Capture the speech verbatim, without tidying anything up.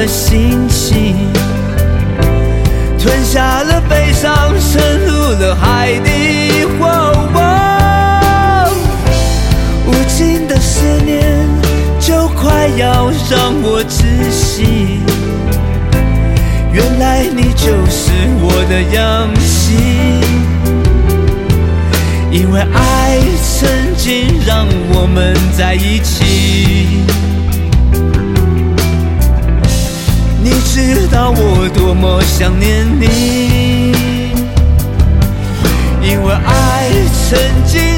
的心情，吞下了悲伤，沉入了海底。哦哦，无尽的思念就快要让我窒息，原来你就是我的氧气，因为爱曾经让我们在一起。你知道我多么想念你，因为爱曾经